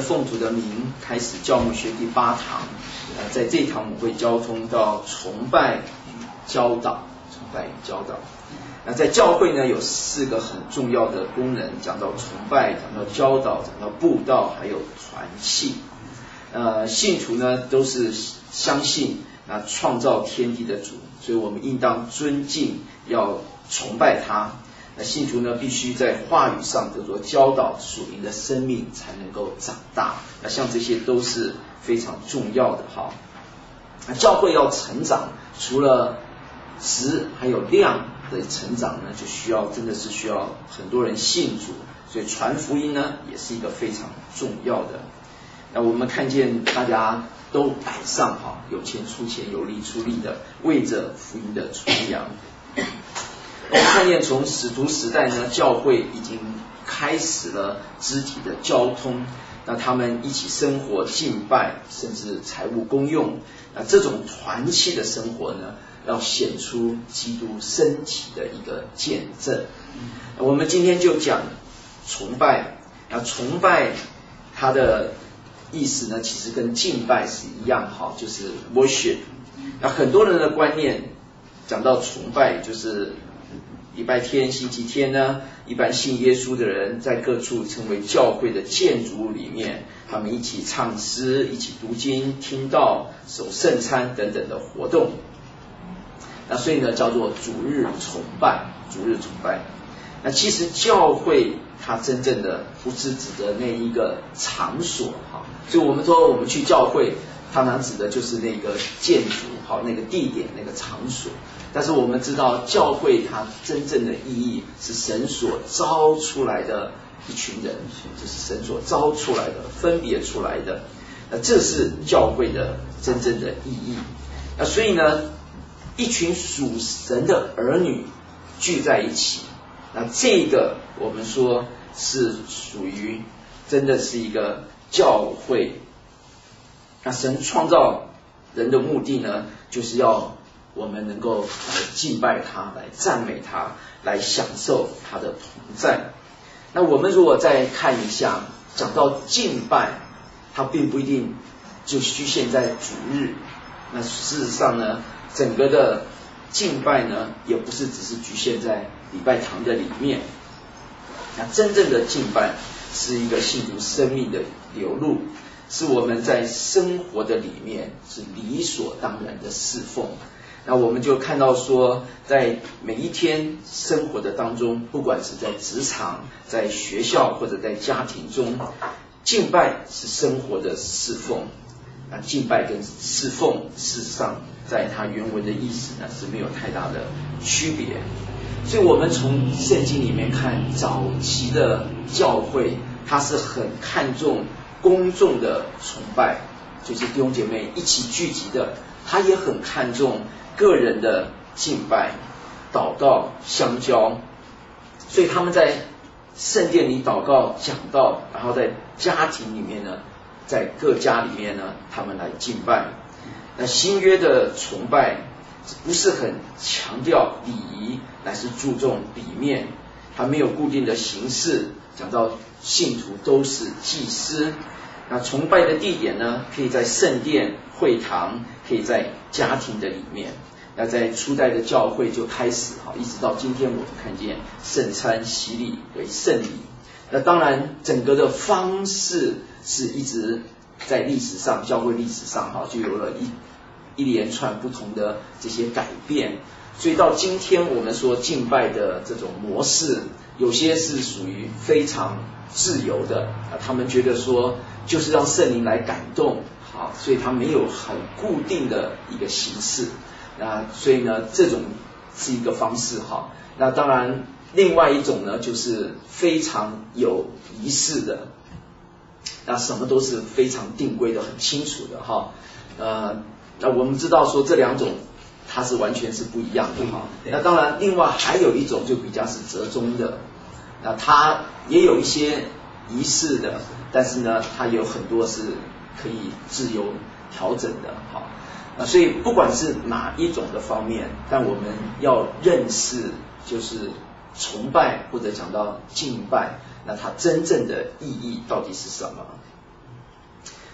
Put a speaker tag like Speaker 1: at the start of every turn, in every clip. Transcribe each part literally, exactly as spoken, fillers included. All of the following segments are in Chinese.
Speaker 1: 奉主的名开始教牧学第八堂，呃，在这一堂我们会交通到崇拜与教导，崇拜与教导。那在教会呢，有四个很重要的功能，讲到崇拜，讲到教导，讲到布道，还有团契。呃，信徒呢都是相信啊创造天地的主，所以我们应当尊敬，要崇拜他。那信徒呢必须在话语上得着教导，属灵的生命才能够长大。那像这些都是非常重要的哈。那教会要成长，除了质还有量的成长呢，就需要真的是需要很多人信主，所以传福音呢也是一个非常重要的。那我们看见大家都摆上哈，有钱出钱，有力出力的，为着福音的传扬。我们看见从使徒时代呢，教会已经开始了肢体的交通，那他们一起生活、敬拜，甚至财务公用。那这种团契的生活呢，要显出基督身体的一个见证。我们今天就讲崇拜，那崇拜它的意思呢，其实跟敬拜是一样哈，就是 worship。那很多人的观念讲到崇拜，就是礼拜天、星期天呢，一般信耶稣的人在各处成为教会的建筑物里面，他们一起唱诗、一起读经、听道、守圣餐等等的活动。那所以呢，叫做主日崇拜，主日崇拜。那其实教会它真正的不是指的那一个场所哈，所以我们说我们去教会，常常指的就是那个建筑好，那个地点、那个场所。但是我们知道，教会它真正的意义是神所招出来的一群人，就是神所招出来的、分别出来的。那这是教会的真正的意义。那所以呢，一群属神的儿女聚在一起，那这个我们说是属于真的是一个教会。那神创造人的目的呢，就是要我们能够来敬拜他，来赞美他，来享受他的同在。那我们如果再看一下，讲到敬拜，它并不一定就局限在主日。那事实上呢，整个的敬拜呢，也不是只是局限在礼拜堂的里面。那真正的敬拜是一个信徒生命的流露，是我们在生活的里面是理所当然的侍奉。那我们就看到说，在每一天生活的当中，不管是在职场、在学校或者在家庭中，敬拜是生活的侍奉。那敬拜跟侍奉事实上在它原文的意思呢是没有太大的区别。所以我们从圣经里面看，早期的教会它是很看重公众的崇拜，就是弟兄姐妹一起聚集的，他也很看重个人的敬拜、祷告、相交。所以他们在圣殿里祷告、讲道，然后在家庭里面呢，在各家里面呢，他们来敬拜。那新约的崇拜不是很强调礼仪，乃是注重里面，它没有固定的形式。讲到信徒都是祭司，那崇拜的地点呢，可以在圣殿、会堂，可以在家庭的里面。那在初代的教会就开始哈，一直到今天我们看见圣餐洗礼为圣礼。那当然整个的方式是一直在历史上，教会历史上哈，就有了一一连串不同的这些改变。所以到今天我们说敬拜的这种模式，有些是属于非常自由的，他们觉得说就是让圣灵来感动，好，所以他没有很固定的一个形式。那所以呢，这种是一个方式哈。那当然另外一种呢，就是非常有仪式的，那什么都是非常定规的、很清楚的哈。呃，那我们知道说这两种它是完全是不一样的哈。那当然另外还有一种就比较是折中的，那它也有一些仪式的，但是呢它有很多是可以自由调整的哈。那所以不管是哪一种的方面，但我们要认识就是崇拜或者讲到敬拜，那它真正的意义到底是什么？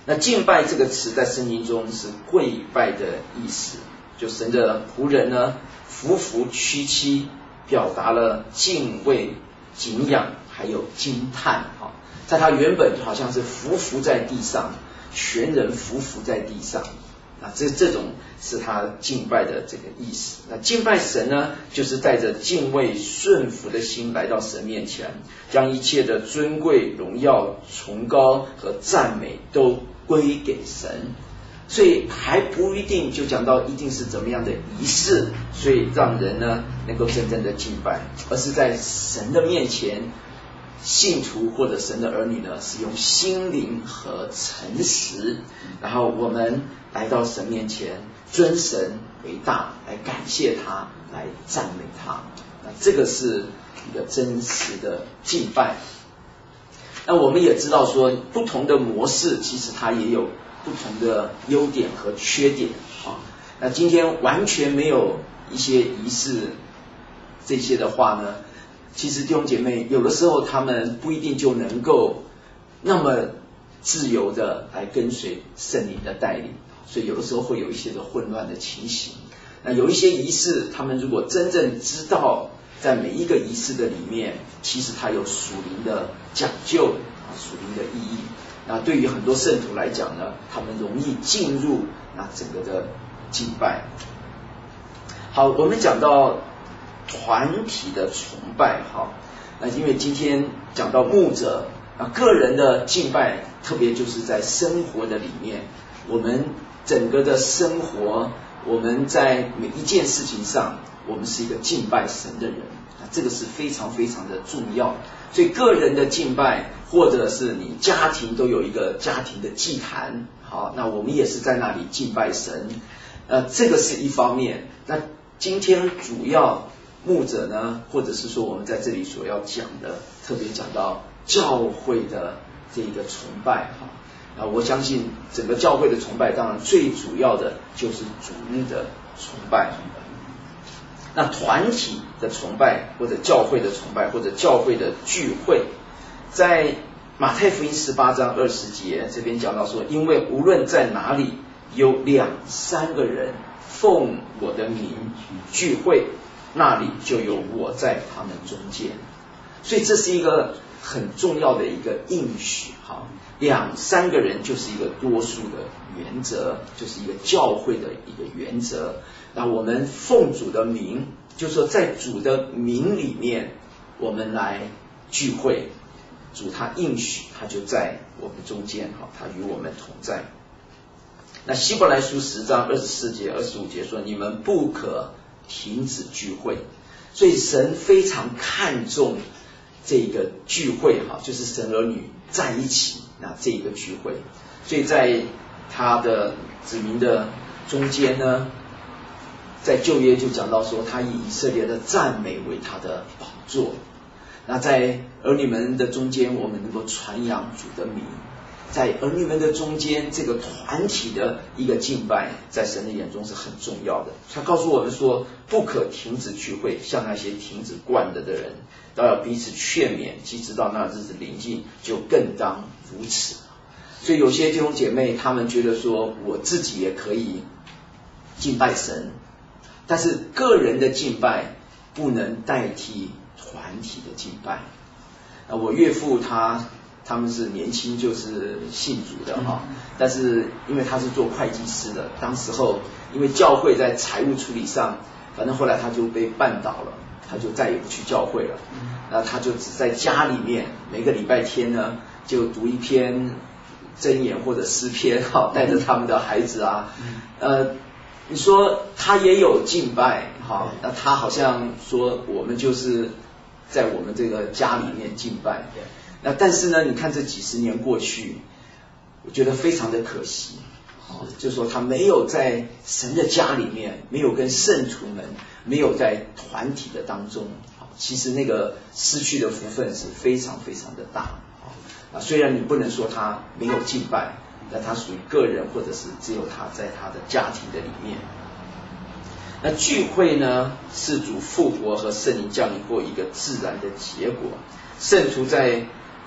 Speaker 1: 那敬拜这个词在圣经中是跪拜的意思，就神的仆人呢匍匐屈膝，表达了敬畏、敬仰还有惊叹。在他原本好像是匍匐在地上，全人匍匐在地上，啊，这这种是他敬拜的这个意思。那敬拜神呢，就是带着敬畏顺服的心来到神面前，将一切的尊贵、荣耀、崇高和赞美都归给神。所以还不一定就讲到一定是怎么样的仪式，所以让人呢能够真正的敬拜，而是在神的面前，信徒或者神的儿女呢是用心灵和诚实，然后我们来到神面前，尊神为大，来感谢他，来赞美他。那这个是一个真实的敬拜。那我们也知道说，不同的模式其实它也有不同的优点和缺点啊。那今天完全没有一些仪式这些的话呢，其实弟兄姐妹有的时候他们不一定就能够那么自由的来跟随圣灵的带领，所以有的时候会有一些的混乱的情形。那有一些仪式，他们如果真正知道在每一个仪式的里面，其实它有属灵的讲究啊，属灵的意义。那对于很多圣徒来讲呢，他们容易进入那整个的敬拜。好，我们讲到团体的崇拜，哈，那因为今天讲到牧者啊，个人的敬拜，特别就是在生活的里面，我们整个的生活，我们在每一件事情上，我们是一个敬拜神的人，啊，这个是非常非常的重要。所以个人的敬拜，或者是你家庭都有一个家庭的祭坛，好，那我们也是在那里敬拜神，呃，这个是一方面。那今天主要牧者呢，或者是说我们在这里所要讲的，特别讲到教会的这个崇拜哈，啊，我相信整个教会的崇拜，当然最主要的就是主日的崇拜。那团体的崇拜，或者教会的崇拜，或者教会的聚会，在马太福音十八章二十节这边讲到说，因为无论在哪里有两三个人奉我的名聚会，那里就有我在他们中间。所以这是一个很重要的一个应许哈，两三个人就是一个多数的原则，就是一个教会的一个原则。那我们奉主的名，就是说在主的名里面，我们来聚会，主他应许，他就在我们中间哈，他与我们同在。那希伯来书十章二十四节、二十五节说，你们不可停止聚会。所以神非常看重这个聚会哈，就是神儿女在一起，那这个聚会，所以在他的子民的中间呢，在旧约就讲到说，他以以色列的赞美为他的宝座。那在儿女们的中间，我们能够传扬主的名。在儿女们的中间，这个团体的一个敬拜，在神的眼中是很重要的。他告诉我们说，不可停止聚会，像那些停止惯了的人，都要彼此劝勉，即直到那日子临近，就更当如此。所以有些弟兄姐妹，他们觉得说，我自己也可以敬拜神，但是个人的敬拜不能代替团体的敬拜。那我岳父他他们是年轻就是信主的哈，但是因为他是做会计师的，当时候因为教会在财务处理上，反正后来他就被绊倒了，他就再也不去教会了。那他就只在家里面，每个礼拜天呢就读一篇箴言或者诗篇哈，带着他们的孩子啊，呃，你说他也有敬拜哈，那他好像说我们就是在我们这个家里面敬拜。那但是呢，你看这几十年过去，我觉得非常的可惜，就是说他没有在神的家里面，没有跟圣徒们，没有在团体的当中，其实那个失去的福分是非常非常的大。啊，虽然你不能说他没有敬拜，但他属于个人，或者是只有他在他的家庭的里面。那聚会呢，是主复活和圣灵降临后一个自然的结果。圣徒在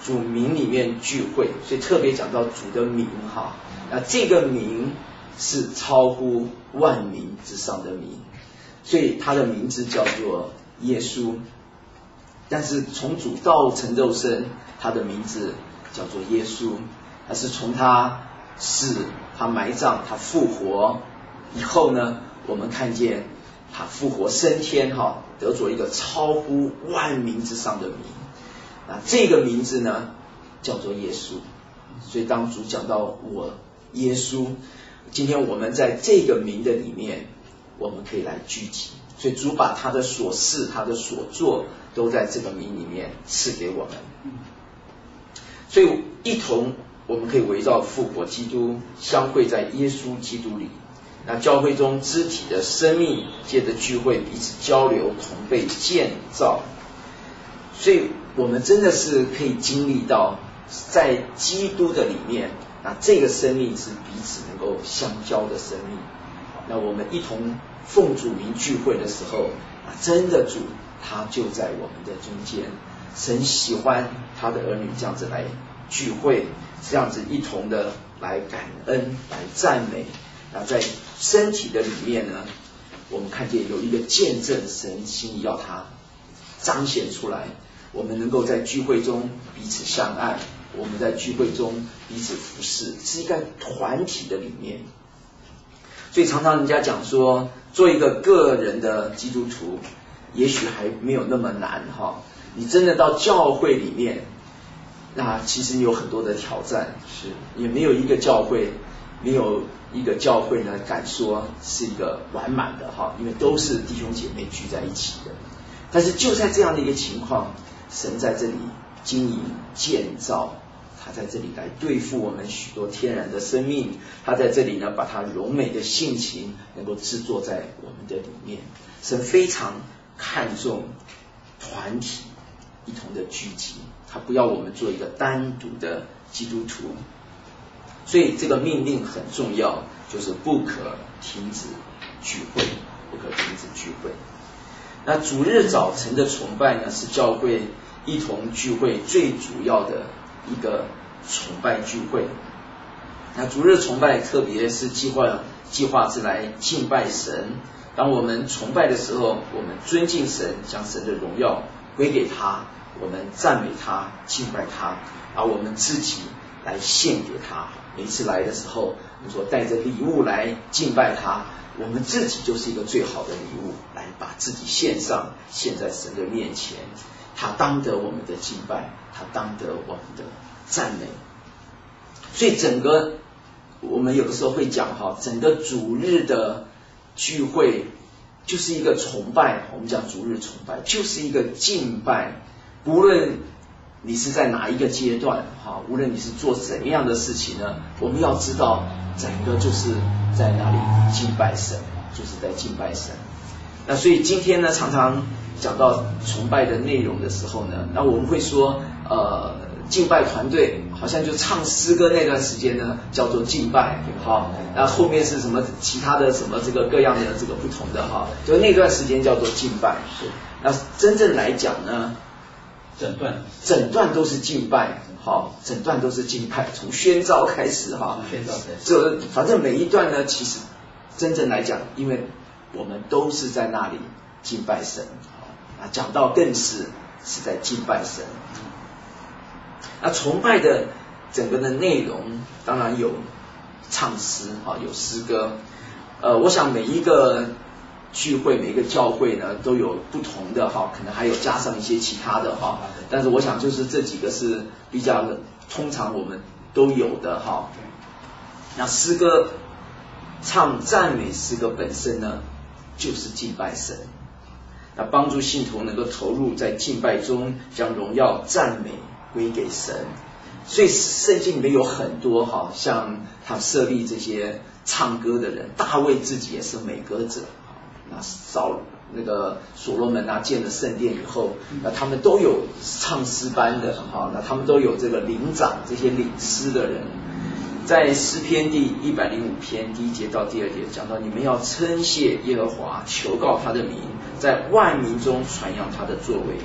Speaker 1: 主名里面聚会，所以特别讲到主的名哈。那这个名是超乎万名之上的名，所以他的名字叫做耶稣。但是从主道成肉身，他的名字叫做耶稣，而是从他死、他埋葬、他复活以后呢，我们看见他复活升天哈，得着一个超乎万名之上的名。啊，这个名字呢叫做耶稣。所以当主讲到我耶稣，今天我们在这个名的里面，我们可以来聚集。所以主把他的所事、他的所做都在这个名里面赐给我们。所以一同我们可以围绕复活基督，相会在耶稣基督里。那教会中肢体的生命借着聚会彼此交流，同被建造。所以我们真的是可以经历到在基督的里面，那这个生命是彼此能够相交的生命。那我们一同奉主名聚会的时候，那真的主他就在我们的中间。神喜欢他的儿女这样子来聚会，这样子一同的来感恩、来赞美。那在身体的里面呢，我们看见有一个见证，神心意要他彰显出来。我们能够在聚会中彼此相爱，我们在聚会中彼此服侍，是一个团体的里面。所以常常人家讲说，做一个个人的基督徒也许还没有那么难哈。你真的到教会里面，那其实你有很多的挑战，是也没有一个教会没有一个教会呢敢说是一个完满的哈，因为都是弟兄姐妹聚在一起的。但是就在这样的一个情况，神在这里经营建造，他在这里来对付我们许多天然的生命，他在这里呢把他柔美的性情能够制作在我们的里面。神非常看重团体一同的聚集，他不要我们做一个单独的基督徒。所以这个命令很重要，就是不可停止聚会，不可停止聚会。那主日早晨的崇拜呢，是教会一同聚会最主要的一个崇拜聚会。那主日崇拜特别是计划计划是来敬拜神。当我们崇拜的时候，我们尊敬神，将神的荣耀归给他，我们赞美他，敬拜他，而我们自己来献给他。每一次来的时候，我们说带着礼物来敬拜他，我们自己就是一个最好的礼物，来把自己献上，献在神的面前。他当得我们的敬拜，他当得我们的赞美。所以整个我们有的时候会讲哈，整个主日的聚会就是一个崇拜。我们讲主日崇拜就是一个敬拜，无论你是在哪一个阶段哈，无论你是做怎样的事情呢，我们要知道整个就是在那里敬拜神，就是在敬拜神。那所以今天呢，常常讲到崇拜的内容的时候呢，那我们会说呃敬拜团队好像就唱诗歌那段时间呢叫做敬拜，好，那后面是什么其他的什么这个各样的这个不同的哈，就那段时间叫做敬拜。是，那真正来讲呢，整段整段都是敬拜，好，整段都是敬拜，从宣召开始哈，宣召开始，这反正每一段呢，其实真正来讲，因为我们都是在那里敬拜神，啊，讲到更是是在敬拜神。那崇拜的整个的内容当然有唱诗哈，有诗歌。呃，我想每一个聚会、每一个教会呢都有不同的哈，可能还有加上一些其他的哈。但是我想就是这几个是比较通常我们都有的哈。那诗歌唱赞美诗歌本身呢，就是敬拜神。那帮助信徒能够投入在敬拜中，将荣耀赞美归给神。所以圣经里面有很多哈，像他设立这些唱歌的人，大卫自己也是美歌者。那扫那个所罗门啊建了圣殿以后，那他们都有唱诗班的哈，那他们都有这个领长，这些领诗的人。在诗篇第一百零五篇第一节到第二节讲到，你们要称谢耶和华，求告他的名，在万民中传扬他的作为。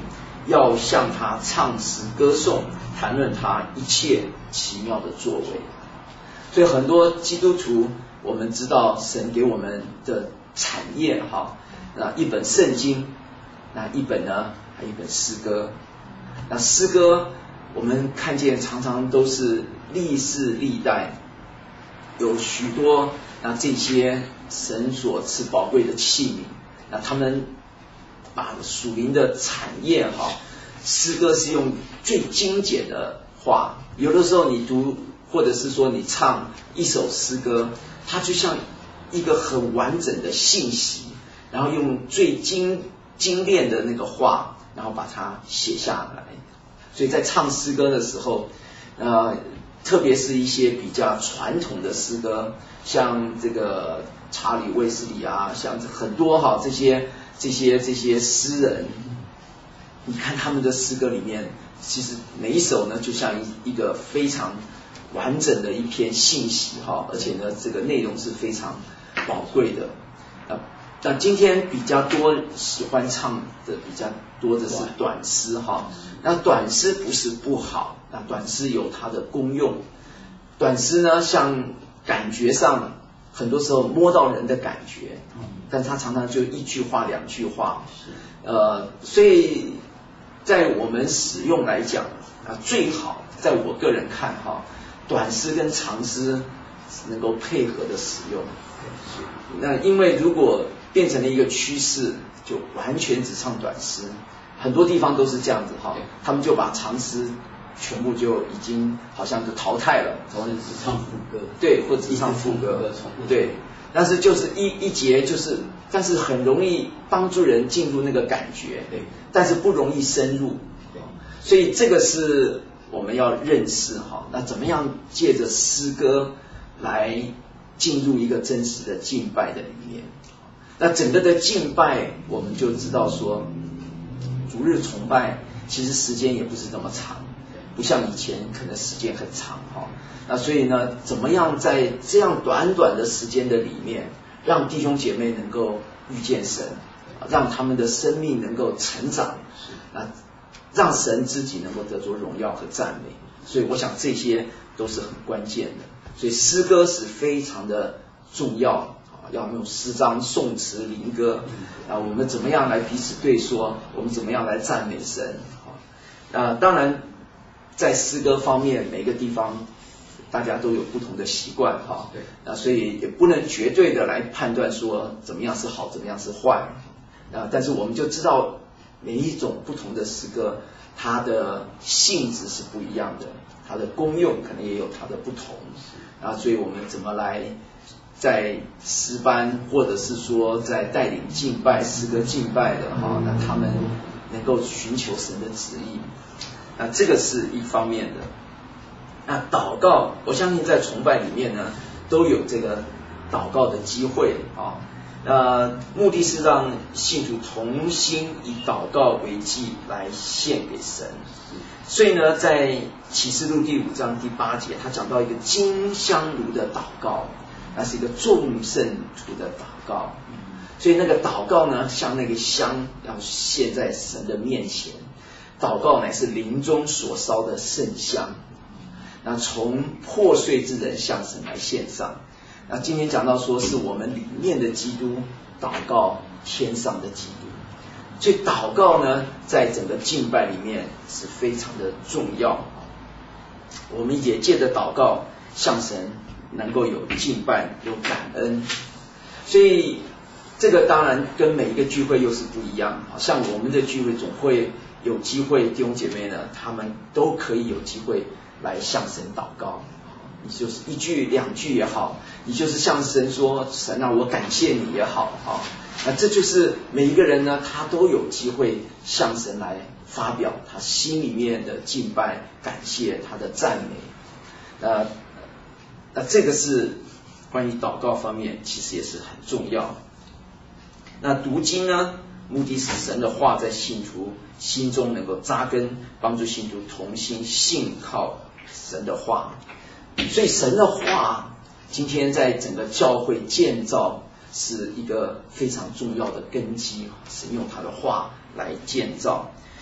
Speaker 1: 要向他唱诗歌颂，谈论他一切奇妙的作为。所以很多基督徒，我们知道神给我们的产业哈，那一本圣经，那一本呢还有一本诗歌。那诗歌我们看见常常都是历世历代有许多那这些神所赐宝贵的器皿，那他们把属灵的产业哈，诗歌是用最精简的话，有的时候你读或者是说你唱一首诗歌，它就像一个很完整的信息，然后用最精精炼的那个话，然后把它写下来。所以在唱诗歌的时候，呃，特别是一些比较传统的诗歌，像这个查理卫斯理啊，像很多哈这些这些这些诗人，你看他们的诗歌里面，其实每一首呢就像一一个非常完整的一篇信息哈，而且呢这个内容是非常宝贵的。呃，那今天比较多喜欢唱的比较多的是短诗哈。那短诗不是不好，那短诗有它的功用。短诗呢，像感觉上很多时候摸到人的感觉，但它常常就一句话两句话，呃，所以在我们使用来讲啊，最好在我个人看哈，短诗跟长诗能够配合的使用。那因为如果变成了一个趋势，就完全只唱短诗，很多地方都是这样子哈，他们就把长诗全部就已经好像就淘汰了，
Speaker 2: 或者只唱副歌，
Speaker 1: 对，或者只唱副歌，对，但是就是一一节就是，但是很容易帮助人进入那个感觉，对，但是不容易深入，所以这个是我们要认识哈。那怎么样借着诗歌来进入一个真实的敬拜的里面？那整个的敬拜，我们就知道说，主日崇拜其实时间也不是这么长，不像以前可能时间很长哈。那所以呢，怎么样在这样短短的时间的里面，让弟兄姐妹能够遇见神，让他们的生命能够成长，啊，让神自己能够得着荣耀和赞美。所以我想这些都是很关键的。所以诗歌是非常的重要。要用诗章、颂词、灵歌啊，我们怎么样来彼此对说？我们怎么样来赞美神？啊，当然，在诗歌方面，每个地方大家都有不同的习惯哈，对，啊，所以也不能绝对的来判断说怎么样是好，怎么样是坏啊。但是我们就知道每一种不同的诗歌，它的性质是不一样的，它的功用可能也有它的不同啊。所以我们怎么来？在诗班或者是说在带领敬拜诗歌敬拜的哈，那他们能够寻求神的旨意，那这个是一方面的。那祷告，我相信在崇拜里面呢都有这个祷告的机会啊。那目的是让信徒同心以祷告为祭来献给神。所以呢，在启示录第五章第八节，他讲到一个金香炉的祷告。那是一个众圣徒的祷告，所以那个祷告呢，像那个香要献在神的面前，祷告乃是灵中所烧的圣香，那从破碎之人向神来献上。那今天讲到说是我们里面的基督祷告天上的基督，所以祷告呢，在整个敬拜里面是非常的重要。我们也借着祷告向神能够有敬拜，有感恩，所以这个当然跟每一个聚会又是不一样。像我们的聚会总会有机会，弟兄姐妹呢，他们都可以有机会来向神祷告。你就是一句两句也好，你就是向神说，神啊，我感谢你也好啊。那这就是每一个人呢，他都有机会向神来发表他心里面的敬拜、感谢、他的赞美。那那这个是关于祷告方面，其实也是很重要。那读经呢，目的是神的话在信徒心中能够扎根，帮助信徒同心信靠神的话。所以神的话今天在整个教会建造是一个非常重要的根基，神用他的话来建造。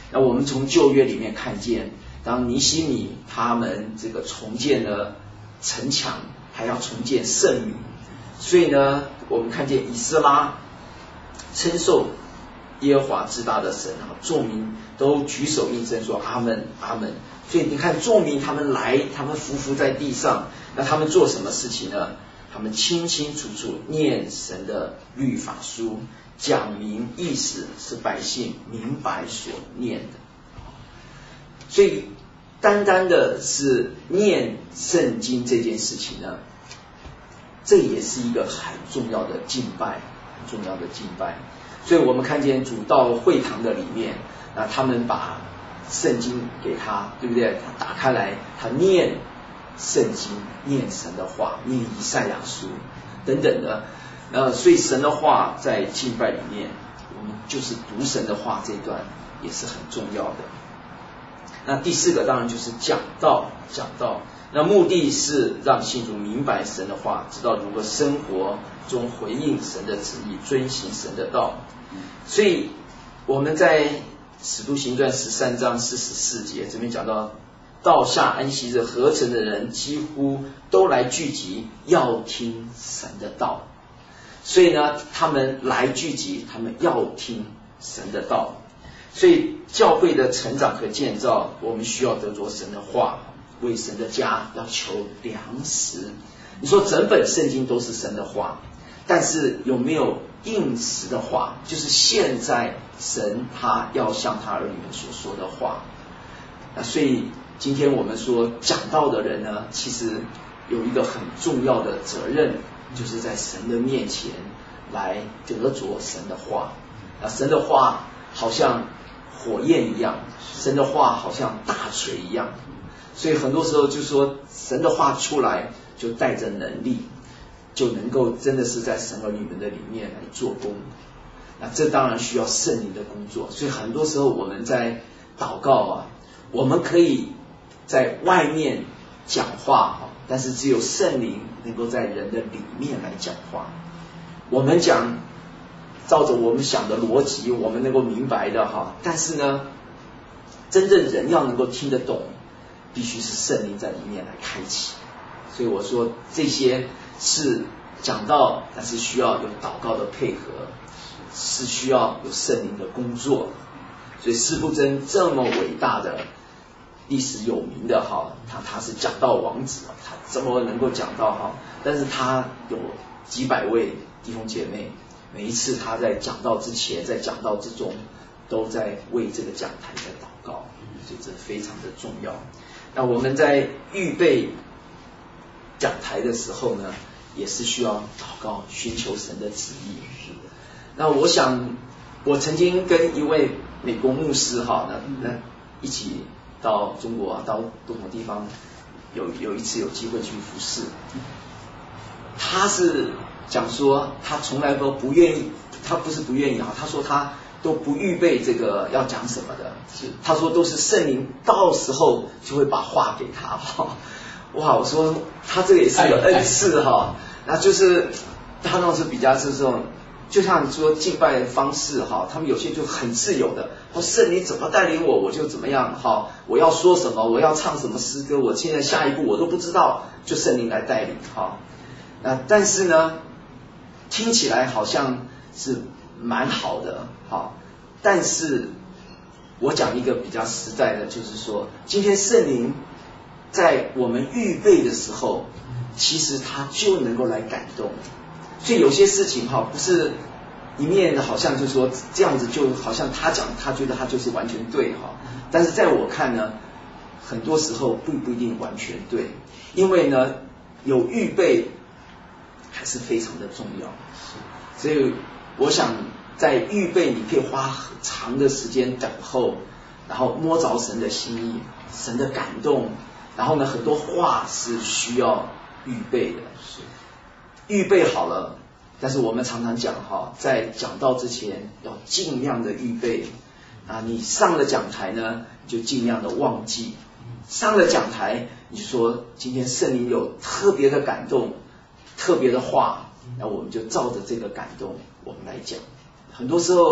Speaker 1: 那我们从旧约里面看见，当尼希米他们这个重建了城墙，还要重建圣女，所以呢，我们看见以斯拉称颂耶和华至大的神，然后众民都举手应声说阿们阿们。所以你看众民他们来，他们匍匐在地上，那他们做什么事情呢？他们清清楚楚念神的律法书，讲明意思，是百姓明白所念的。所以单单的是念圣经这件事情呢，这也是一个很重要的敬拜，很重要的敬拜。所以我们看见主到会堂的里面，那他们把圣经给他，对不对？他打开来，他念圣经，念神的话，念以赛亚书等等的。呃，所以神的话在敬拜里面，我们就是读神的话这一段也是很重要的。那第四个当然就是讲道，讲道。那目的是让信徒明白神的话，知道如何生活中回应神的旨意，遵行神的道。所以我们在使徒行传十三章四十四节这边讲到，到下安息日合成的人几乎都来聚集，要听神的道。所以呢，他们来聚集，他们要听神的道。所以教会的成长和建造，我们需要得着神的话，为神的家要求粮食。你说整本圣经都是神的话，但是有没有应时的话，就是现在神他要向他儿女们所说的话。那所以今天我们说讲道的人呢，其实有一个很重要的责任，就是在神的面前来得着神的话。那神的话好像火焰一样，神的话好像大锤一样，所以很多时候就说神的话出来就带着能力，就能够真的是在神儿女们的里面来做工。那这当然需要圣灵的工作，所以很多时候我们在祷告啊，我们可以在外面讲话，但是只有圣灵能够在人的里面来讲话。我们讲照着我们想的逻辑，我们能够明白的哈，但是呢，真正人要能够听得懂，必须是圣灵在里面来开启。所以我说这些是讲到，但是需要有祷告的配合，是需要有圣灵的工作。所以司布真这么伟大的历史有名的哈，他他是讲道王子，他这么能够讲道哈，但是他有几百位弟兄姐妹，每一次他在讲道之前，在讲道之中，都在为这个讲台在祷告，所以这非常的重要。那我们在预备讲台的时候呢，也是需要祷告，寻求神的旨意。那我想，我曾经跟一位美国牧师哈，那那一起到中国啊，到不同地方，有有一次有机会去服侍，他是讲说他从来都不愿意，他不是不愿意啊，他说他都不预备这个要讲什么的，是他说都是圣灵到时候就会把话给他哈。哇，我说他这个也是有恩赐哈，那就是他那是比较是这种，就像你说敬拜的方式哈，他们有些就很自由的，说圣灵怎么带领我，我就怎么样哈，我要说什么，我要唱什么诗歌，我现在下一步我都不知道，就圣灵来带领哈。那但是呢，听起来好像是蛮好的哈，但是我讲一个比较实在的，就是说今天圣灵在我们预备的时候，其实他就能够来感动。所以有些事情哈，不是一面好像就说这样子，就好像他讲他觉得他就是完全对哈，但是在我看呢，很多时候不不一定完全对，因为呢有预备还是非常的重要。所以我想在预备你可以花很长的时间等候，然后摸着神的心意，神的感动，然后呢很多话是需要预备的，是预备好了。但是我们常常讲哈，在讲道之前要尽量的预备啊，你上了讲台呢就尽量的忘记，上了讲台你说今天圣灵有特别的感动，特别的话，那我们就照着这个感动我们来讲。很多时候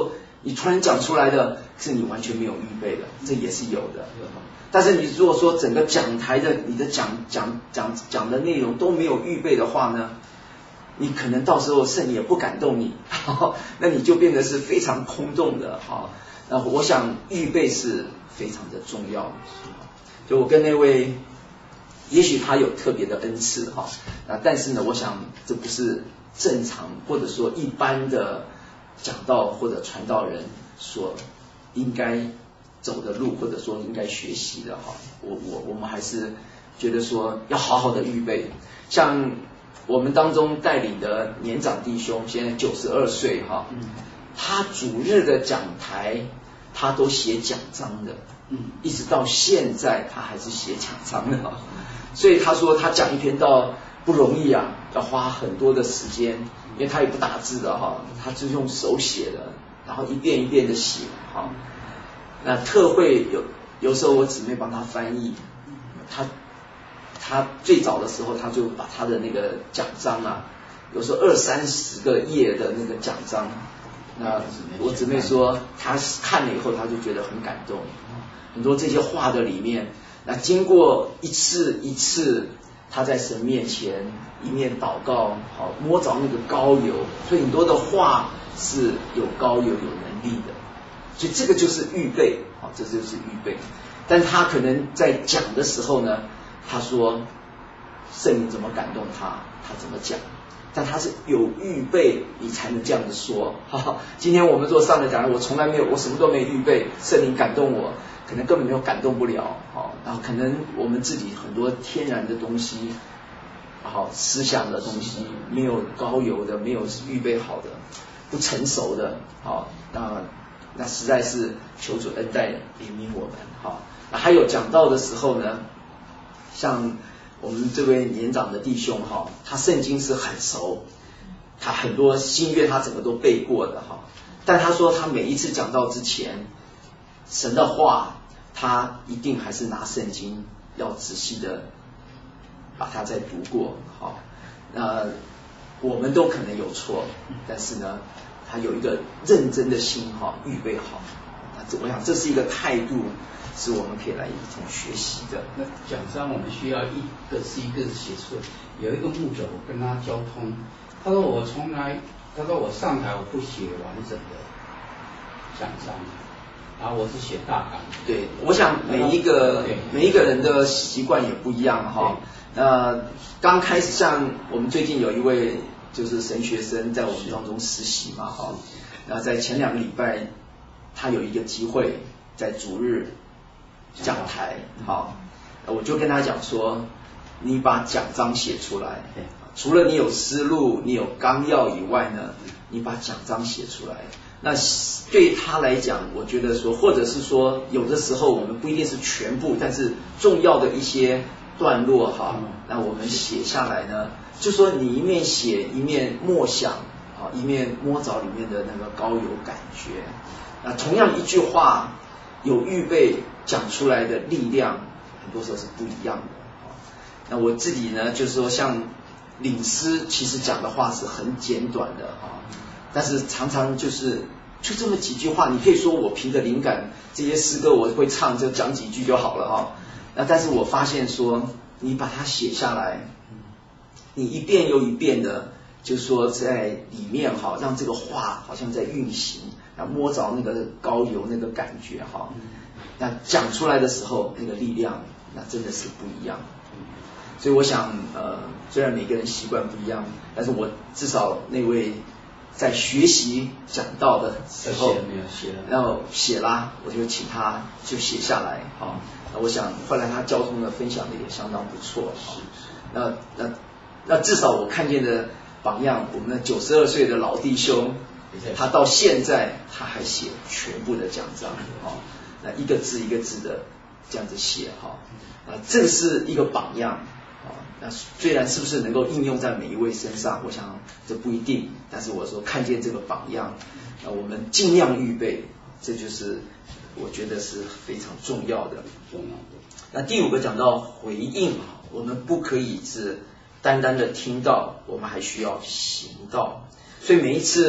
Speaker 1: 你突然讲出来的是你完全没有预备的，这也是有的。但是你如果说整个讲台的你的讲讲讲讲的内容都没有预备的话呢，你可能到时候圣灵也不感动你，那你就变得是非常空洞的。那我想预备是非常的重要。就我跟那位，也许他有特别的恩赐哈，那但是呢，我想这不是正常或者说一般的讲道或者传道人所应该走的路，或者说应该学习的哈。我我我们还是觉得说要好好的预备。像我们当中带领的年长弟兄，现在九十二岁哈，他主日的讲台他都写讲章的，一直到现在他还是写讲章的。所以他说他讲一篇道不容易啊，要花很多的时间，因为他也不打字的哈，他是用手写的，然后一遍一遍的写哈。那特会有有时候我姊妹帮他翻译，他他最早的时候他就把他的那个讲章啊，有时候二三十个页的那个讲章，那我姊妹说他看了以后他就觉得很感动，很多这些话的里面，那经过一次一次他在神面前一面祷告，好摸着那个膏油，所以很多的话是有膏油有能力的。所以这个就是预备，好，这就是预备。但他可能在讲的时候呢，他说圣灵怎么感动他，他怎么讲，但他是有预备，你才能这样子说。哈哈，今天我们做上的讲，我从来没有，我什么都没预备，圣灵感动我，可能根本没有感动不了。好，然后可能我们自己很多天然的东西，好思想的东西，没有膏油的，没有预备好的，不成熟的，好那。那实在是求主恩待怜悯我们。好，那还有讲道的时候呢，像我们这位年长的弟兄哈，他圣经是很熟，他很多新约他整个都背过的哈，但他说他每一次讲道之前，神的话他一定还是拿圣经要仔细的把它再读过。好，那我们都可能有错，但是呢他有一个认真的心哈，预备好。那这我想这是一个态度，是我们可以来一同学习的。
Speaker 2: 那讲章我们需要一个是一个是写出来。有一个牧者我跟他交通，他说我从来，他说我上台我不写完整的讲章，然后我是写大纲。
Speaker 1: 对，我想每一个每一个人的习惯也不一样哈。那刚开始像我们最近有一位。就是神学生在我们当中实习嘛，哈，然后在前两个礼拜，他有一个机会在主日讲台，好，我就跟他讲说，你把讲章写出来，除了你有思路、你有纲要以外呢，你把讲章写出来。那对他来讲，我觉得说，或者是说，有的时候我们不一定是全部，但是重要的一些段落哈，那我们写下来呢。就说你一面写一面默想啊，一面摸着里面的那个膏油感觉。那同样一句话有预备讲出来的力量，很多时候是不一样的。那我自己呢，就是说像领诗，其实讲的话是很简短的啊，但是常常就是就这么几句话，你可以说我凭着灵感，这些诗歌我会唱，就讲几句就好了哈。那但是我发现说，你把它写下来。你一遍又一遍的，就是说在里面哈，让这个话好像在运行，然后摸着那个膏油那个感觉哈，那讲出来的时候那个力量，那真的是不一样。所以我想，呃，虽然每个人习惯不一样，但是我至少那位在学习讲道的时候，然后写啦，我就请他就写下来，好，那我想后来他交通的分享的也相当不错，那那。那至少我看见的榜样，我们的九十二岁的老弟兄，他到现在他还写全部的讲章，哈，那一个字一个字的这样子写，哈，啊，这个是一个榜样，啊，那虽然是不是能够应用在每一位身上，我想这不一定，但是我说看见这个榜样，那我们尽量预备，这就是我觉得是非常重要的。重要的。那第五个讲到回应，我们不可以是单单的听到，我们还需要行道。所以每一次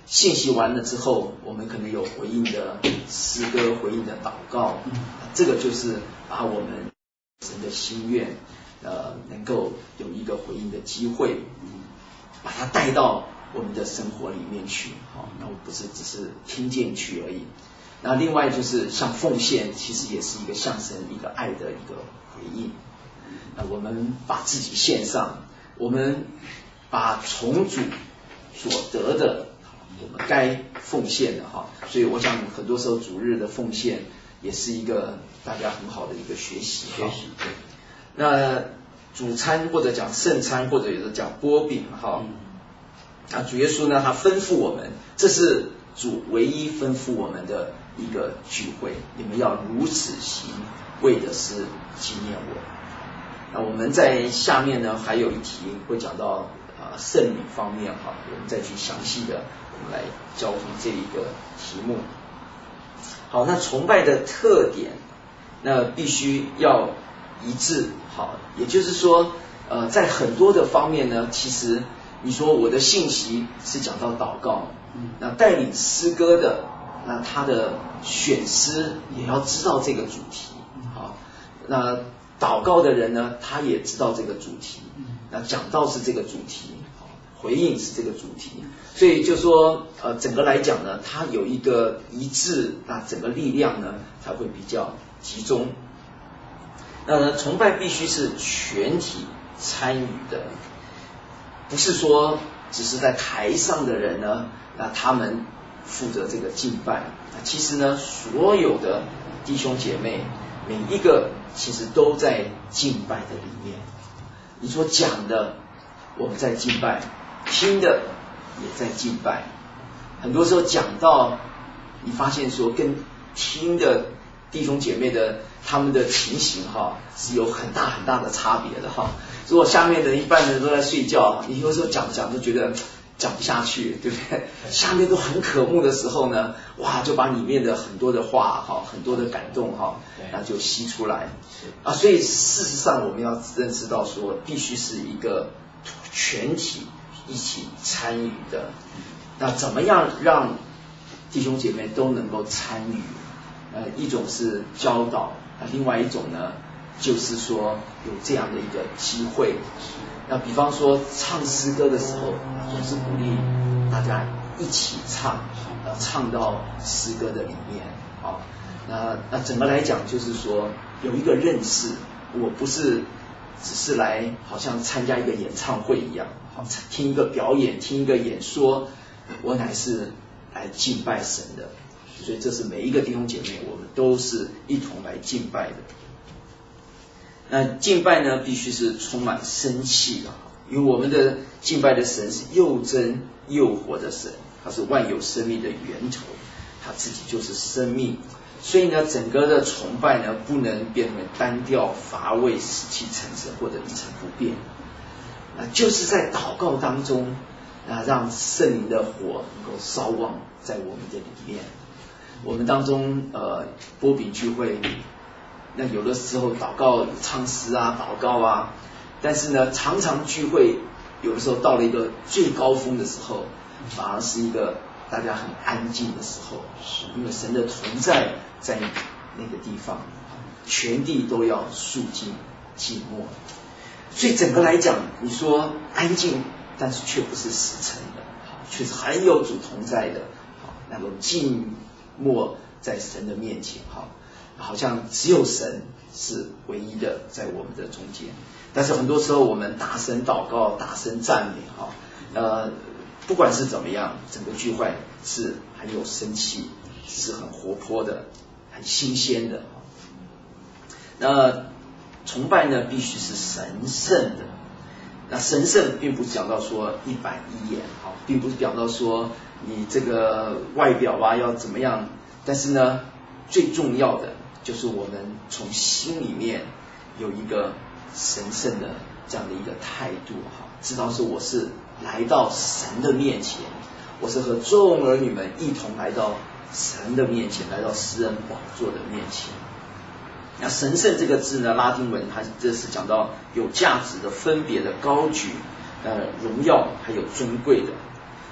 Speaker 1: 信息完了之后，我们可能有回应的诗歌、回应的祷告，这个就是把我们神的心愿，呃，能够有一个回应的机会，把它带到我们的生活里面去，好，那我不是只是听进去而已。那另外就是像奉献，其实也是一个向神一个爱的一个回应。那我们把自己献上，我们把从主所得的，我们该奉献的哈。所以我想很多时候主日的奉献也是一个大家很好的一个学习。
Speaker 2: 学习对。
Speaker 1: 那主餐或者讲圣餐，或者有的讲擘饼哈。啊，主耶稣呢，他吩咐我们，这是主唯一吩咐我们的一个聚会，你们要如此行，为的是纪念我。那我们在下面呢还有一题会讲到啊圣礼方面哈，我们再去详细的我们来交通这一个题目。好，那崇拜的特点，那必须要一致，好，也就是说，呃，在很多的方面呢，其实你说我的信息是讲到祷告，那带领诗歌的，那他的选诗也要知道这个主题，好，那祷告的人呢，他也知道这个主题，那讲道是这个主题，回应是这个主题，所以就说呃整个来讲呢，它有一个一致，那整个力量呢才会比较集中。那呢，崇拜必须是全体参与的，不是说只是在台上的人呢，那他们负责这个敬拜。其实呢，所有的弟兄姐妹，每一个其实都在敬拜的里面。你所讲的，我们在敬拜；听的也在敬拜。很多时候讲到，你发现说跟听的弟兄姐妹的他们的情形哈，是有很大很大的差别的哈。如果下面的一半人都在睡觉，你有时候讲讲就觉得讲不下去，对不对？下面都很渴慕的时候呢，哇，就把里面的很多的话哈，很多的感动哈，那就吸出来啊。所以事实上我们要认识到说，必须是一个全体一起参与的。那怎么样让弟兄姐妹都能够参与？呃，一种是教导，那另外一种呢，就是说有这样的一个机会。那比方说唱诗歌的时候，总是鼓励大家一起唱，呃，唱到诗歌的里面。好，那那整个来讲就是说有一个认识，我不是只是来好像参加一个演唱会一样，好，听一个表演，听一个演说，我乃是来敬拜神的。所以这是每一个弟兄姐妹，我们都是一同来敬拜的。那敬拜呢，必须是充满生气的，因为我们的敬拜的神是又真又活的神，他是万有生命的源头，他自己就是生命。所以呢，整个的崇拜呢，不能变成单调乏味、死气沉沉或者一成不变。那就是在祷告当中，啊，让圣灵的火能够烧旺在我们的里面。我们当中呃擘饼聚会，那有的时候祷告唱诗啊祷告啊，但是呢常常聚会有的时候到了一个最高峰的时候，反而是一个大家很安静的时候，因为神的同在在那个地方，全地都要肃静寂寞。所以整个来讲，你说安静，但是却不是死沉的，却是很有主同在的，那种静默在神的面前，哈，好像只有神是唯一的在我们的中间。但是很多时候我们大声祷告、大声赞美，哈，呃，不管是怎么样，整个聚会是很有生气，是很活泼的，很新鲜的。那崇拜呢，必须是神圣的。那神圣并不是讲到说一板一眼，哈，并不是讲到说你这个外表啊要怎么样，但是呢，最重要的就是我们从心里面有一个神圣的这样的一个态度，哈，知道说我是来到神的面前，我是和众儿女们一同来到神的面前，来到施恩宝座的面前。那神圣这个字呢，拉丁文它这是讲到有价值的、分别的、高举、呃荣耀还有尊贵的。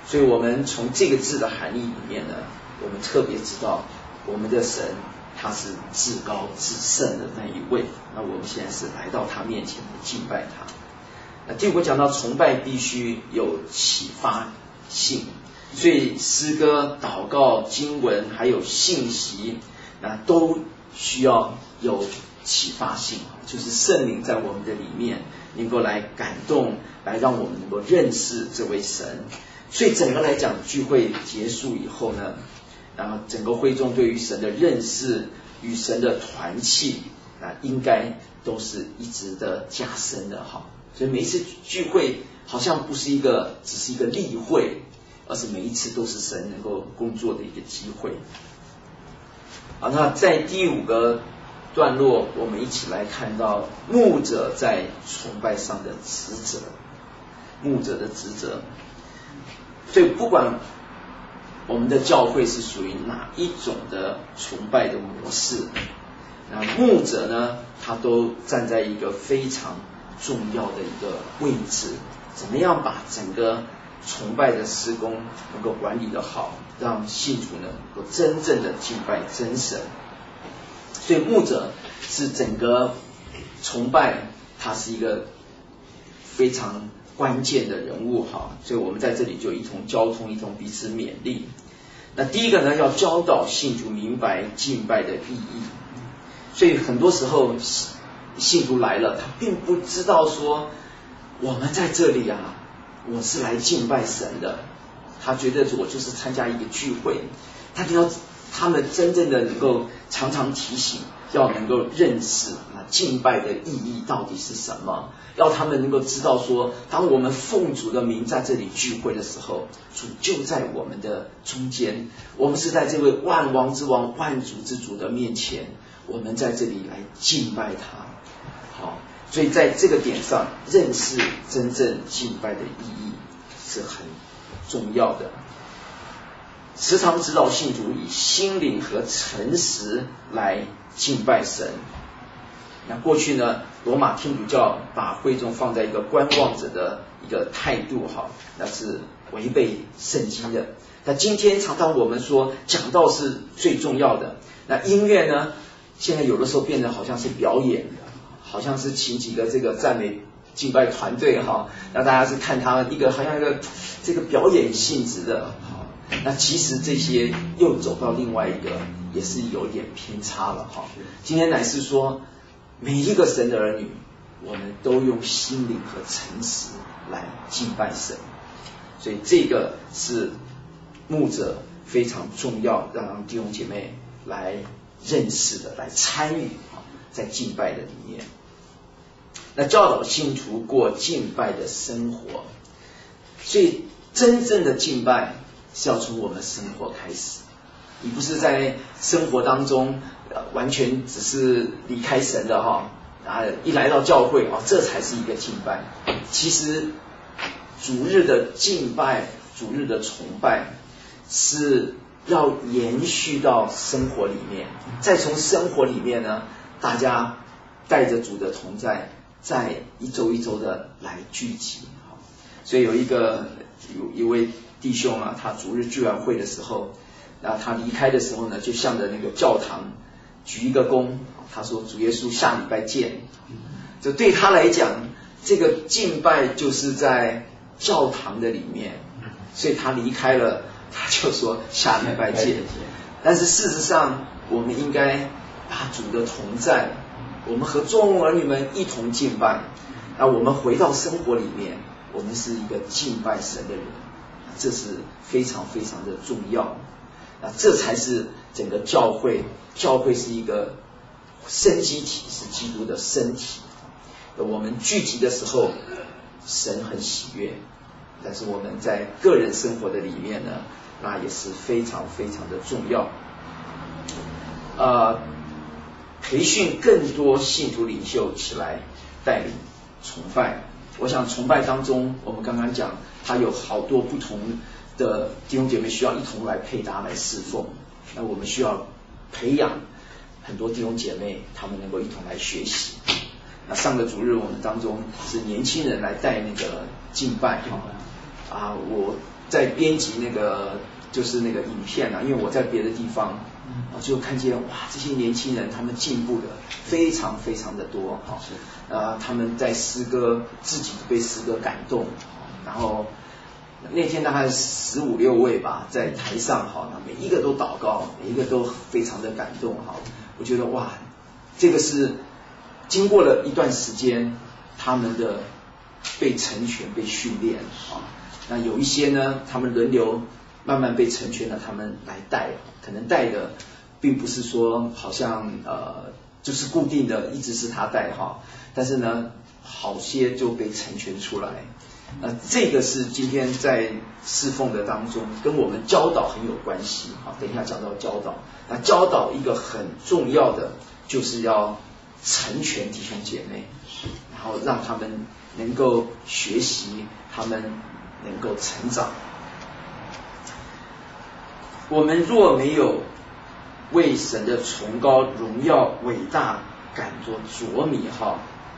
Speaker 1: 所以我们从这个字的含义里面呢，我们特别知道我们的神他是至高至圣的那一位，那我们现在是来到他面前敬拜他。那第五个讲到崇拜必须有启发性，所以诗歌、祷告、经文还有信息，那都需要有启发性，就是圣灵在我们的里面能够来感动，来让我们能够认识这位神。所以整个来讲，聚会结束以后呢，然后整个会众对于神的认识与神的团契啊，应该都是一直的加深的哈。所以每一次聚会好像不是一个只是一个例会，而是每一次都是神能够工作的一个机会。好，那在第五个段落，我们一起来看到牧者在崇拜上的职责，牧者的职责。所以不管我们的教会是属于哪一种的崇拜的模式，那牧者呢，他都站在一个非常重要的一个位置，怎么样把整个崇拜的事工能够管理得好，让信徒呢能够真正的敬拜真神。所以牧者是整个崇拜，他是一个非常关键的人物哈，所以我们在这里就一同交通，一同彼此勉励。那第一个呢，要教导信徒明白敬拜的意义。所以很多时候信徒来了，他并不知道说我们在这里啊，我是来敬拜神的，他觉得我就是参加一个聚会。他要他们真正的能够常常提醒，要能够认识啊敬拜的意义到底是什么，要他们能够知道说，当我们奉主的名在这里聚会的时候，主就在我们的中间，我们是在这位万王之王、万主之主的面前，我们在这里来敬拜他。好，所以在这个点上，认识真正敬拜的意义是很重要的。时常指导信徒以心灵和诚实来敬拜神。那过去呢，罗马天主教把会众放在一个观望者的一个态度，哈，那是违背圣经的。那今天常常我们说讲道是最重要的，那音乐呢，现在有的时候变得好像是表演的，好像是请几个这个赞美敬拜团队哈，那大家是看他们一个好像一个这个表演性质的。那其实这些又走到另外一个，也是有点偏差了哈。今天乃是说，每一个神的儿女，我们都用心灵和诚实来敬拜神，所以这个是牧者非常重要，让弟兄姐妹来认识的，来参与在敬拜的里面。那教导信徒过敬拜的生活，所以真正的敬拜是要从我们生活开始，你不是在生活当中、呃、完全只是离开神的哈，啊，一来到教会啊，这才是一个敬拜。其实主日的敬拜、主日的崇拜是要延续到生活里面，再从生活里面呢，大家带着主的同在，再一周一周的来聚集。所以有一个有一位弟兄啊，他主日聚完会的时候，那他离开的时候呢，就向着那个教堂鞠一个躬，他说主耶稣下礼拜见。就对他来讲，这个敬拜就是在教堂的里面，所以他离开了，他就说下礼拜见。但是事实上，我们应该把主的同在，我们和众儿女们一同敬拜。那我们回到生活里面，我们是一个敬拜神的人，这是非常非常的重要。那这才是整个教会，教会是一个生机体，是基督的身体。我们聚集的时候，神很喜悦，但是我们在个人生活的里面呢，那也是非常非常的重要。呃，培训更多信徒领袖起来带领崇拜。我想崇拜当中，我们刚刚讲，它有好多不同的弟兄姐妹需要一同来配搭来侍奉。那我们需要培养很多弟兄姐妹，他们能够一同来学习。那上个主日我们当中是年轻人来带那个敬拜， 啊，我在编辑那个就是那个影片啊，因为我在别的地方啊，就看见哇，这些年轻人他们进步的非常非常的多哈，呃，他们在诗歌自己被诗歌感动，然后那天大概十五六位吧，在台上哈，每一个都祷告，每一个都非常的感动哈，我觉得哇，这个是经过了一段时间，他们的被成全、被训练啊。那有一些呢，他们轮流慢慢被成全了，他们来带，可能带的并不是说好像呃就是固定的，一直是他带哈，但是呢，好些就被成全出来。呃，这个是今天在侍奉的当中，跟我们教导很有关系。好，等一下讲到教导，那教导一个很重要的就是要成全弟兄姐妹，然后让他们能够学习，他们能够成长。我们若没有为神的崇高、荣耀、伟大感着着迷哈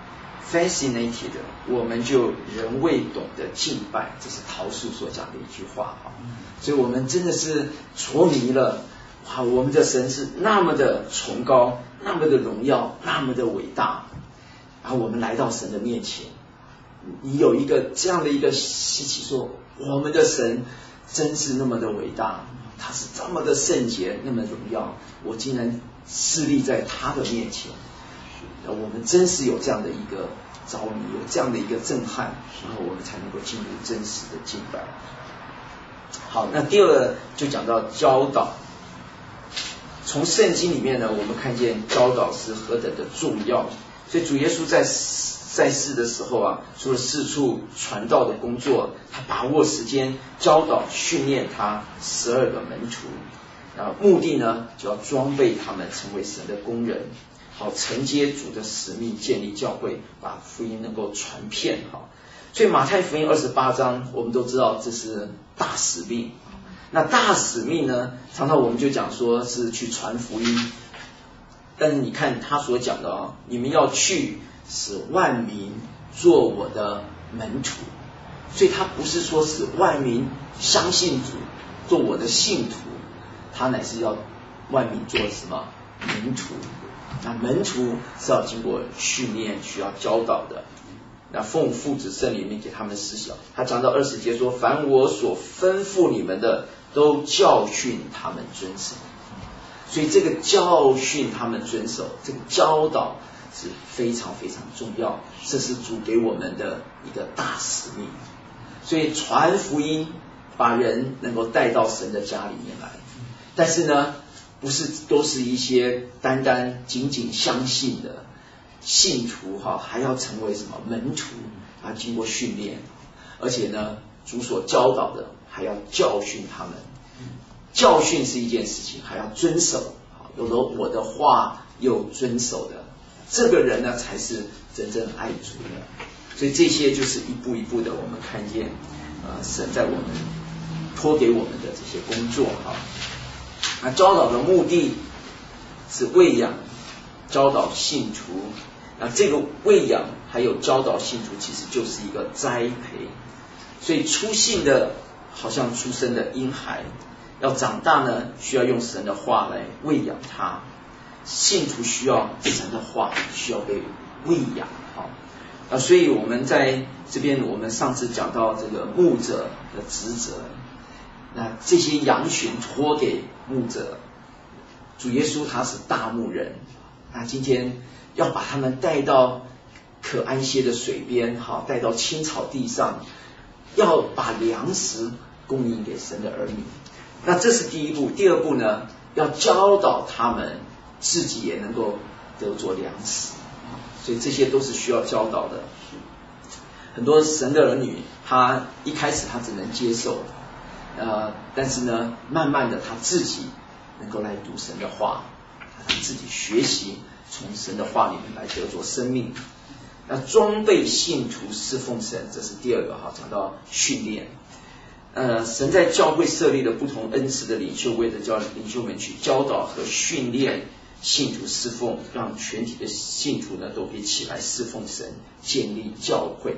Speaker 1: fascinated， 我们就仍未懂得敬拜，这是陶树所讲的一句话哈。所以我们真的是着迷了，哇，我们的神是那么的崇高，那么的荣耀，那么的伟大，然后我们来到神的面前，你有一个这样的一个希奇说，我们的神真是那么的伟大，他是这么的圣洁，那么荣耀，我竟然侍立在他的面前，我们真是有这样的一个着迷，有这样的一个震撼，然后我们才能够进入真实的敬拜。好，那第二个就讲到教导。从圣经里面呢，我们看见教导是何等的重要。所以主耶稣在在世的时候啊，除了四处传道的工作，他把握时间教导训练他十二个门徒，然后目的呢就要装备他们成为神的工人，好承接主的使命，建立教会，把福音能够传遍。好，所以马太福音二十八章我们都知道这是大使命。那大使命呢，常常我们就讲说是去传福音，但是你看他所讲的啊，你们要去使万民做我的门徒，所以他不是说使万民相信主，做我的信徒，他乃是要万民做什么门徒。那门徒是要经过训练，需要教导的。那奉父子圣灵给他们施洗，他讲到二十节说，凡我所吩咐你们的，都教训他们遵守。所以这个教训他们遵守，这个教导是非常非常重要，这是主给我们的一个大使命。所以传福音，把人能够带到神的家里面来，但是呢，不是都是一些单单仅仅相信的信徒哈，还要成为什么门徒啊？经过训练，而且呢，主所教导的还要教训他们。教训是一件事情，还要遵守。有了我的话又遵守的，这个人呢才是真正爱主的。所以这些就是一步一步的，我们看见呃神在我们托给我们的这些工作哈。那教导的目的是喂养、教导信徒。那这个喂养还有教导信徒，其实就是一个栽培。所以初信的好像出生的婴孩，要长大呢，需要用神的话来喂养他。信徒需要神的话，需要被喂养。好，啊，所以我们在这边，我们上次讲到这个牧者的职责，那这些羊群托给牧者，主耶稣他是大牧人，那今天要把他们带到可安歇的水边，好，带到青草地上，要把粮食供应给神的儿女。那这是第一步。第二步呢，要教导他们自己也能够得着粮食，所以这些都是需要教导的。很多神的儿女，他一开始他只能接受，呃，但是呢，慢慢的他自己能够来读神的话，他自己学习从神的话里面来得着生命。那装备信徒侍奉神，这是第二个哈，讲到训练。呃，神在教会设立了不同恩赐的领袖，为了叫领袖们去教导和训练信徒侍奉，让全体的信徒呢都可以起来侍奉神，建立教会。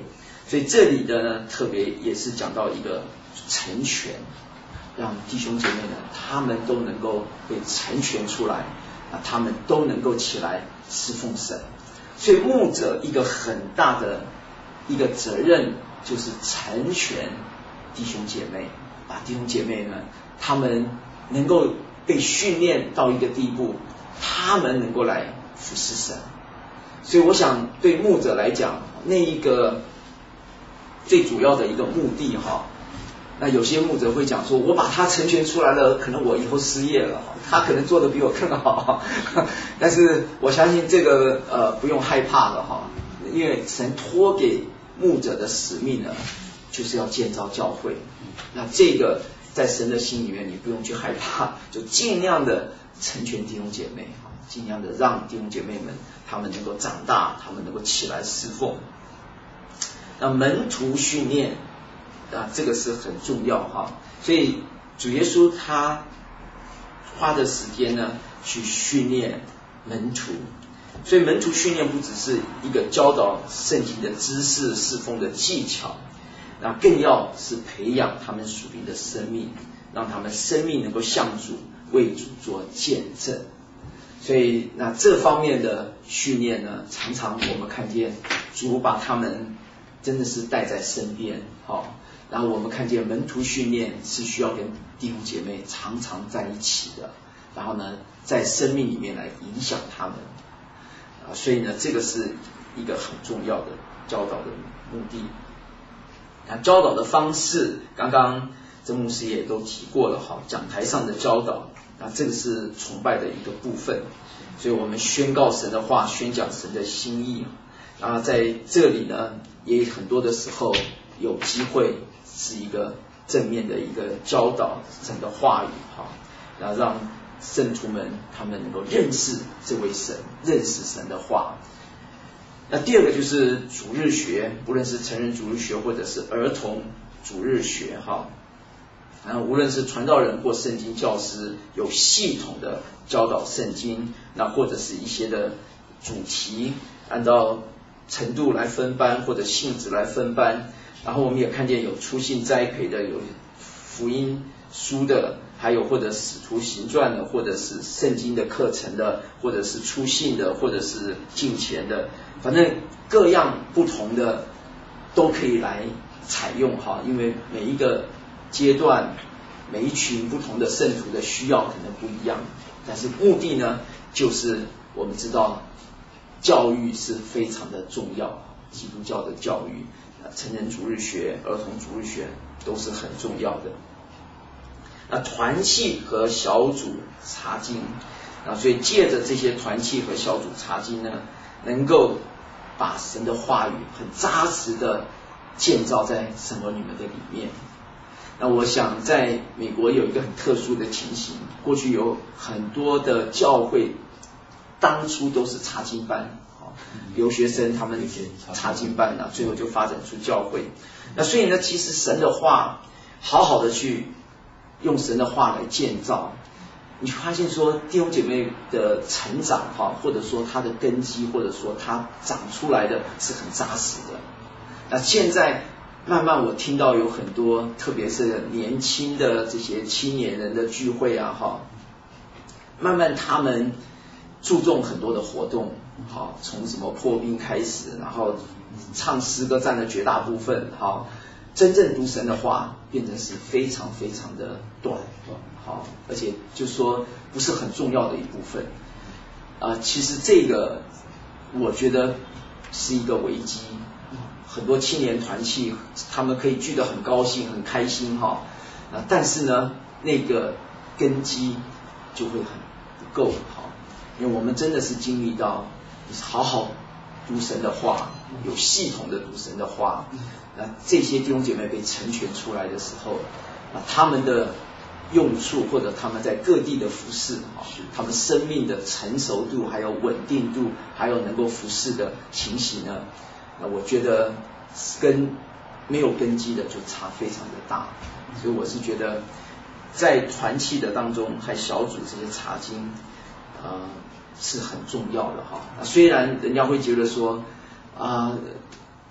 Speaker 1: 所以这里的呢，特别也是讲到一个成全，让弟兄姐妹呢，他们都能够被成全出来，啊，他们都能够起来侍奉神。所以牧者一个很大的一个责任，就是成全弟兄姐妹，把弟兄姐妹呢，他们能够被训练到一个地步，他们能够来服侍神。所以我想对牧者来讲，那一个最主要的一个目的哈，那有些牧者会讲说，我把他成全出来了，可能我以后失业了，他可能做得比我更好，但是我相信这个呃不用害怕的哈，因为神托给牧者的使命呢，就是要建造教会。那这个在神的心里面，你不用去害怕，就尽量的成全弟兄姐妹，尽量的让弟兄姐妹们他们能够长大，他们能够起来侍奉。那门徒训练啊，这个是很重要哈。所以主耶稣他花的时间呢，去训练门徒。所以门徒训练不只是一个教导圣经的知识、侍奉的技巧，那更要是培养他们属灵的生命，让他们生命能够向主为主做见证。所以那这方面的训练呢，常常我们看见主把他们真的是带在身边，好，然后我们看见门徒训练是需要跟弟兄姐妹常常在一起的，然后呢，在生命里面来影响他们，啊，所以呢，这个是一个很重要的教导的目的。那教导的方式，刚刚曾牧师也都提过了，好，讲台上的教导，那这个是崇拜的一个部分，所以我们宣告神的话，宣讲神的心意。然后在这里呢，也很多的时候有机会是一个正面的一个教导神的话语，好，然后让圣徒们他们能够认识这位神，认识神的话。那第二个就是主日学，不论是成人主日学或者是儿童主日学，哈，然后无论是传道人或圣经教师，有系统的教导圣经，那或者是一些的主题，按照程度来分班或者性质来分班。然后我们也看见有初信栽培的，有福音书的，还有或者使徒行传的，或者是圣经的课程的，或者是初信的，或者是敬虔的，反正各样不同的都可以来采用哈，因为每一个阶段每一群不同的圣徒的需要可能不一样，但是目的呢，就是我们知道教育是非常的重要，基督教的教育，成人主日学、儿童主日学都是很重要的。那团契和小组查经，啊，所以借着这些团契和小组查经呢，能够把神的话语很扎实的建造在神儿女们的里面。那我想在美国有一个很特殊的情形，过去有很多的教会当初都是查经班，留学生他们查经班啊，最后就发展出教会。那所以呢，其实神的话好好的去用神的话来建造，你发现说弟兄姐妹的成长哈，或者说他的根基，或者说他长出来的是很扎实的。那现在慢慢我听到有很多，特别是年轻的这些青年人的聚会啊哈，慢慢他们注重很多的活动，好，从什么破冰开始，然后唱诗歌占了绝大部分，好，真正读神的话变成是非常非常的短，好，而且就说不是很重要的一部分。啊、呃，其实这个我觉得是一个危机。很多青年团契他们可以聚得很高兴很开心哈，啊，但是呢那个根基就会很不够好，因为我们真的是经历到好好读神的话，有系统的读神的话，那这些弟兄姐妹被成全出来的时候，啊，他们的用处或者他们在各地的服事，他们生命的成熟度还有稳定度还有能够服事的情形呢，那我觉得跟没有根基的就差非常的大，所以我是觉得在团契的当中还小组这些查经呃是很重要的哈。虽然人家会觉得说啊、呃，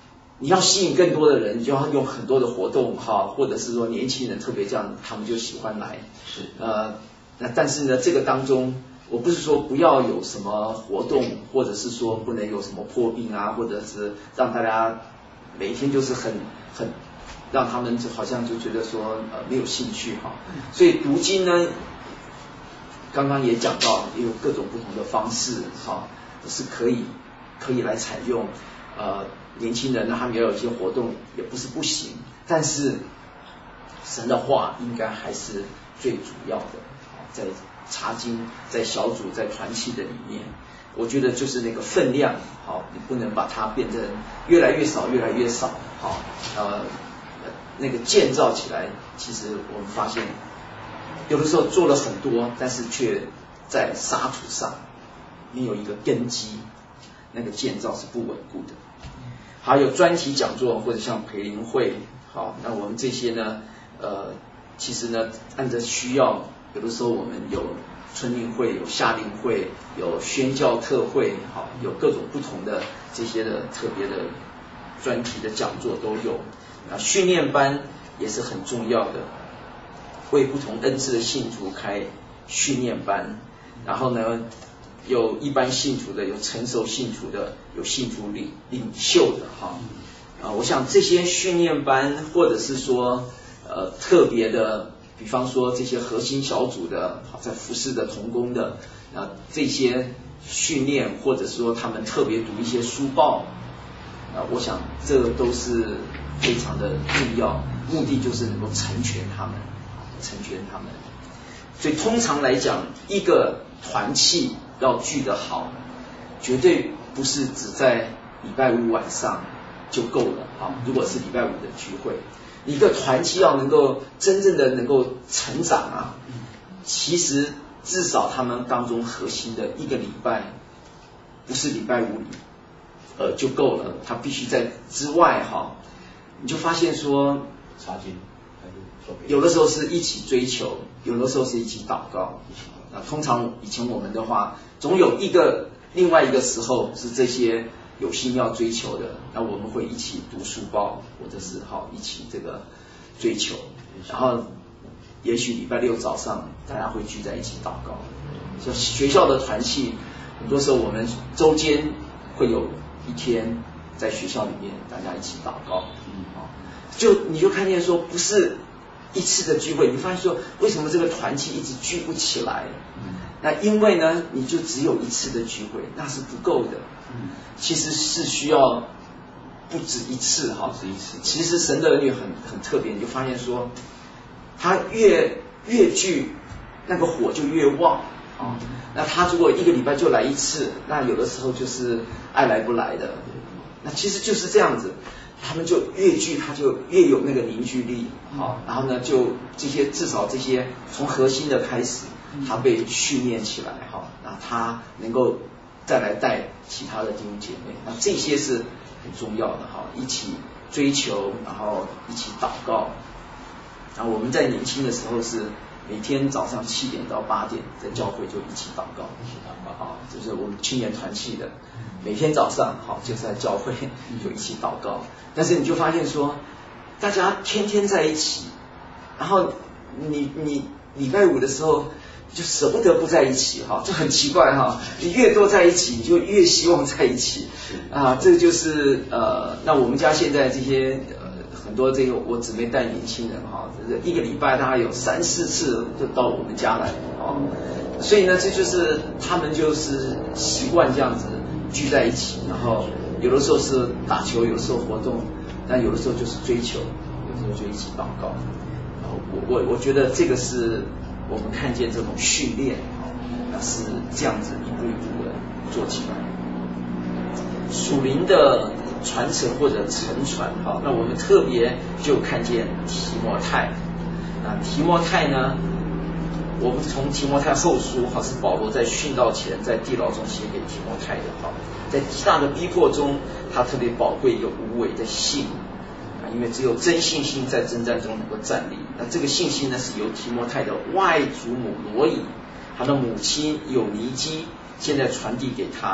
Speaker 1: 你要吸引更多的人，你就要用很多的活动哈，或者是说年轻人特别这样，他们就喜欢来。
Speaker 2: 是
Speaker 1: 呃，那但是呢，这个当中，我不是说不要有什么活动，或者是说不能有什么破病啊，或者是让大家每天就是很很让他们就好像就觉得说呃没有兴趣哈。所以读经呢，刚刚也讲到，也有各种不同的方式哈，是可以可以来采用。呃，年轻人呢，他们也有一些活动，也不是不行，但是神的话应该还是最主要的。在查经、在小组、在团契的里面，我觉得就是那个分量，好，你不能把它变成越来越少、越来越少，好，呃，那个建造起来，其实我们发现，有的时候做了很多，但是却在沙土上没有一个根基，那个建造是不稳固的。还有专题讲座或者像培灵会，好，那我们这些呢，呃，其实呢，按照需要，有的时候我们有春令会、有夏令会、有宣教特会，好，有各种不同的这些的特别的专题的讲座都有。那训练班也是很重要的，为不同恩赐的信徒开训练班，然后呢，有一般信徒的，有成熟信徒的，有信徒领领袖的哈啊，我想这些训练班或者是说呃特别的，比方说这些核心小组的，在服侍的同工的啊，这些训练或者说他们特别读一些书报啊，我想这都是非常的重要，目的就是能够成全他们，成全他们。所以通常来讲，一个团契要聚得好，绝对不是只在礼拜五晚上就够了啊。如果是礼拜五的聚会，一个团契要能够真正的能够成长啊，其实至少他们当中核心的一个礼拜，不是礼拜五呃就够了，他必须在之外哈，你就发现说，
Speaker 2: 查经，
Speaker 1: 有的时候是一起追求，有的时候是一起祷告。那通常以前我们的话，总有一个另外一个时候是这些有心要追求的，那我们会一起读书报，或者是好一起这个追求，然后也许礼拜六早上大家会聚在一起祷告。像学校的团契，很多时候我们周间会有一天在学校里面大家一起祷告，嗯，好，就你就看见说不是一次的聚会，你发现说为什么这个团契一直聚不起来？那因为呢，你就只有一次的聚会，那是不够的。其实是需要不止一次哈，不止一次。其实神的儿女很很特别，你就发现说，他越越聚，那个火就越旺啊。那他如果一个礼拜就来一次，那有的时候就是爱来不来的。那其实就是这样子。他们就越聚，他就越有那个凝聚力，好，然后呢，就这些至少这些从核心的开始，他被训练起来，哈，那他能够再来带其他的弟兄姐妹，那这些是很重要的，哈，一起追求，然后一起祷告。然后我们在年轻的时候是每天早上七点到八点在教会就一起祷告，一起祷告，好，就是我们青年团契的。每天早上好，就是在教会就一起祷告，但是你就发现说，大家天天在一起，然后你你礼拜五的时候就舍不得不在一起哈，这很奇怪哈，你越多在一起，你就越希望在一起啊，这就是呃，那我们家现在这些呃很多这个我姊妹带年轻人哈，一个礼拜大概有三四次就到我们家来哦，所以呢，这就是他们就是习惯这样子。聚在一起，然后有的时候是打球，有的时候活动，但有的时候就是追求，有的时候就一起祷告。然后我我我觉得这个是我们看见这种训练，那是这样子一步一步的做起来。属灵的传承或者承传，哈，那我们特别就看见提摩太。那提摩太呢？我们从提摩太后书哈，是保罗在殉道前在地牢中写给提摩太的哈，在极大的逼迫中，他特别宝贵一个无伪的信啊，因为只有真信心在征战中能够站立。那这个信心呢，是由提摩太的外祖母罗以，他的母亲有尼基，现在传递给他。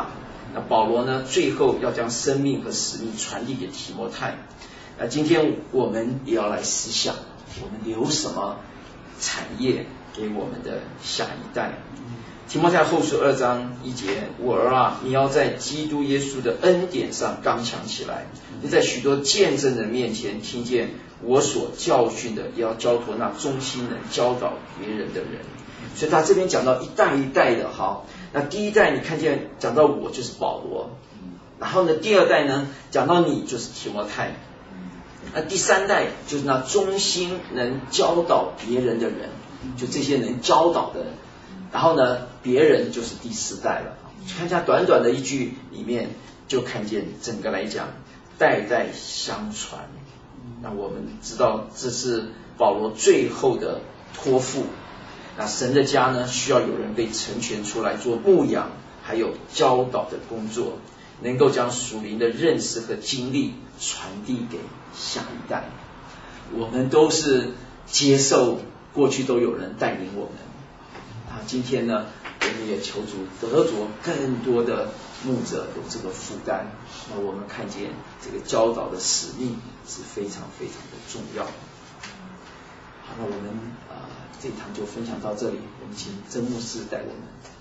Speaker 1: 那保罗呢，最后要将生命和使命传递给提摩太。那今天我们也要来思想，我们留什么产业给我们的下一代。提摩太后书二章一节，我儿啊，你要在基督耶稣的恩典上刚强起来，你在许多见证人面前听见我所教训的，也要交托那忠心能教导别人的人。所以他这边讲到一代一代的哈，那第一代你看见讲到我就是保罗，然后呢第二代呢讲到你就是提摩太，那第三代就是那忠心能教导别人的人，就这些能教导的人。然后呢，别人就是第四代了。看一下短短的一句里面，就看见整个来讲，代代相传。那我们知道这是保罗最后的托付。那神的家呢，需要有人被成全出来做牧养，还有教导的工作，能够将属灵的认识和经历传递给下一代。我们都是接受，过去都有人带领我们。啊，今天呢，我们也求主得着更多的牧者有这个负担。那我们看见这个教导的使命是非常非常的重要。好，那我们啊、呃、这一堂就分享到这里，我们请曾牧师带我们。